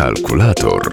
Kalkulator.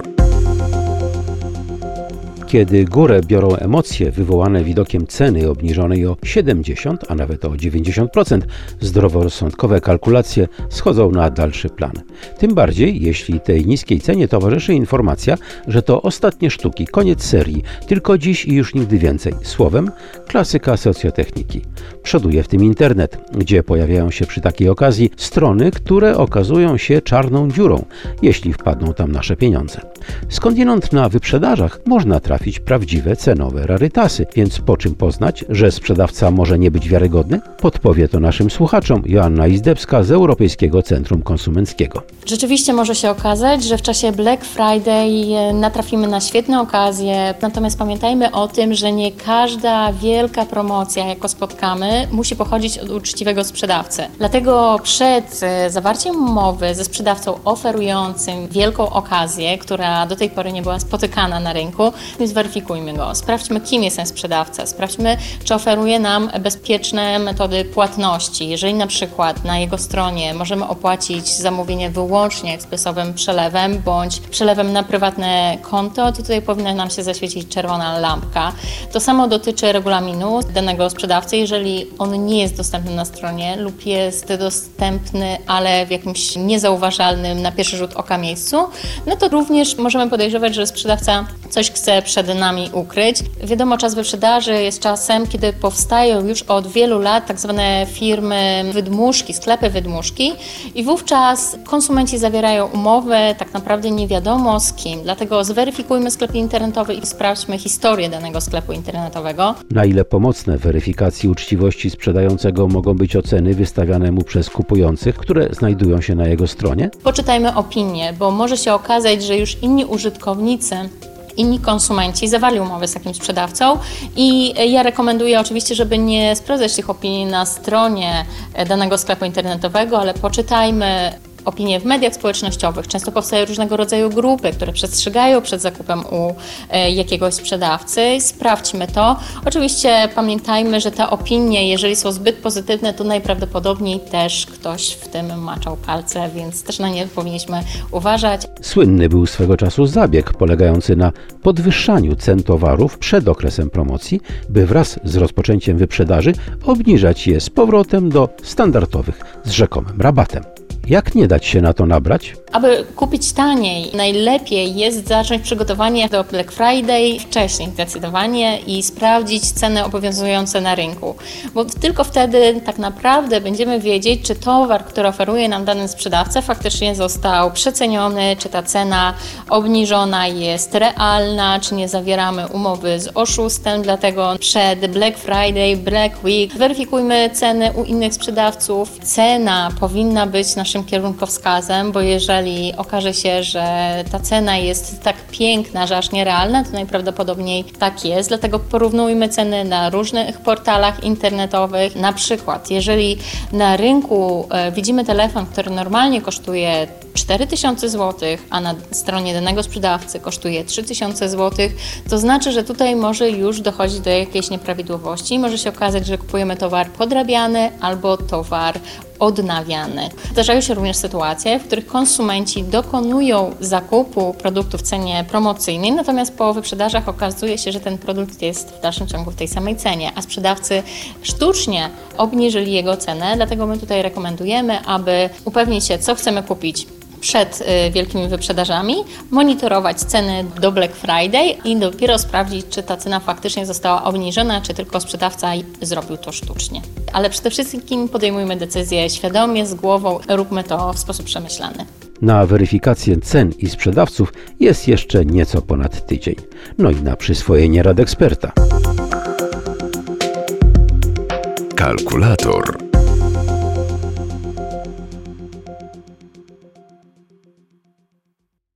Kiedy górę biorą emocje wywołane widokiem ceny obniżonej o 70, a nawet o 90%, zdroworozsądkowe kalkulacje schodzą na dalszy plan. Tym bardziej, jeśli tej niskiej cenie towarzyszy informacja, że to ostatnie sztuki, koniec serii, tylko dziś i już nigdy więcej. Słowem, klasyka socjotechniki. Przoduje w tym internet, gdzie pojawiają się przy takiej okazji strony, które okazują się czarną dziurą, jeśli wpadną tam nasze pieniądze. Skądinąd na wyprzedażach można trafić prawdziwe cenowe rarytasy, więc po czym poznać, że sprzedawca może nie być wiarygodny? Podpowie to naszym słuchaczom Joanna Izdebska z Europejskiego Centrum Konsumenckiego. Rzeczywiście może się okazać, że w czasie Black Friday natrafimy na świetne okazje, natomiast pamiętajmy o tym, że nie każda wielka promocja, jaką spotkamy, musi pochodzić od uczciwego sprzedawcy. Dlatego przed zawarciem umowy ze sprzedawcą oferującym wielką okazję, która do tej pory nie była spotykana na rynku, zweryfikujmy go. Sprawdźmy, kim jest ten sprzedawca. Sprawdźmy, czy oferuje nam bezpieczne metody płatności. Jeżeli na przykład na jego stronie możemy opłacić zamówienie wyłącznie ekspresowym przelewem bądź przelewem na prywatne konto, to tutaj powinna nam się zaświecić czerwona lampka. To samo dotyczy regulaminu danego sprzedawcy. Jeżeli on nie jest dostępny na stronie lub jest dostępny, ale w jakimś niezauważalnym na pierwszy rzut oka miejscu, no to również możemy podejrzewać, że sprzedawca coś chce przed nami ukryć. Wiadomo, czas wyprzedaży jest czasem, kiedy powstają już od wielu lat tak zwane firmy wydmuszki, sklepy wydmuszki i wówczas konsumenci zawierają umowę tak naprawdę nie wiadomo z kim. Dlatego zweryfikujmy sklep internetowy i sprawdźmy historię danego sklepu internetowego. Na ile pomocne w weryfikacji uczciwości sprzedającego mogą być oceny wystawiane mu przez kupujących, które znajdują się na jego stronie? Poczytajmy opinie, bo może się okazać, że już inni użytkownicy, inni konsumenci zawarli umowę z takim sprzedawcą i ja rekomenduję oczywiście, żeby nie sprawdzać tych opinii na stronie danego sklepu internetowego, ale poczytajmy opinie w mediach społecznościowych. Często powstają różnego rodzaju grupy, które przestrzegają przed zakupem u jakiegoś sprzedawcy. Sprawdźmy to. Oczywiście pamiętajmy, że te opinie, jeżeli są zbyt pozytywne, to najprawdopodobniej też ktoś w tym maczał palce, więc też na nie powinniśmy uważać. Słynny był swego czasu zabieg polegający na podwyższaniu cen towarów przed okresem promocji, by wraz z rozpoczęciem wyprzedaży obniżać je z powrotem do standardowych z rzekomym rabatem. Jak nie dać się na to nabrać? Aby kupić taniej, najlepiej jest zacząć przygotowanie do Black Friday wcześniej zdecydowanie i sprawdzić ceny obowiązujące na rynku. Bo tylko wtedy tak naprawdę będziemy wiedzieć, czy towar, który oferuje nam dany sprzedawca, faktycznie został przeceniony, czy ta cena obniżona jest realna, czy nie zawieramy umowy z oszustem. Dlatego przed Black Friday, Black Week weryfikujmy ceny u innych sprzedawców. Cena powinna być naszym kierunkowskazem, bo jeżeli okaże się, że ta cena jest tak piękna, że aż nierealna, to najprawdopodobniej tak jest. Dlatego porównujmy ceny na różnych portalach internetowych. Na przykład, jeżeli na rynku widzimy telefon, który normalnie kosztuje 4000 zł, a na stronie danego sprzedawcy kosztuje 3000 zł, to znaczy, że tutaj może już dochodzić do jakiejś nieprawidłowości. Może się okazać, że kupujemy towar podrabiany albo towar odnawiany. Zdarzają się również sytuacje, w których konsumenci dokonują zakupu produktu w cenie promocyjnej, natomiast po wyprzedażach okazuje się, że ten produkt jest w dalszym ciągu w tej samej cenie, a sprzedawcy sztucznie obniżyli jego cenę, dlatego my tutaj rekomendujemy, aby upewnić się, co chcemy kupić przed wielkimi wyprzedażami, monitorować ceny do Black Friday i dopiero sprawdzić, czy ta cena faktycznie została obniżona, czy tylko sprzedawca zrobił to sztucznie. Ale przede wszystkim podejmujmy decyzje świadomie, z głową, róbmy to w sposób przemyślany. Na weryfikację cen i sprzedawców jest jeszcze nieco ponad tydzień. No i na przyswojenie rad eksperta. Kalkulator.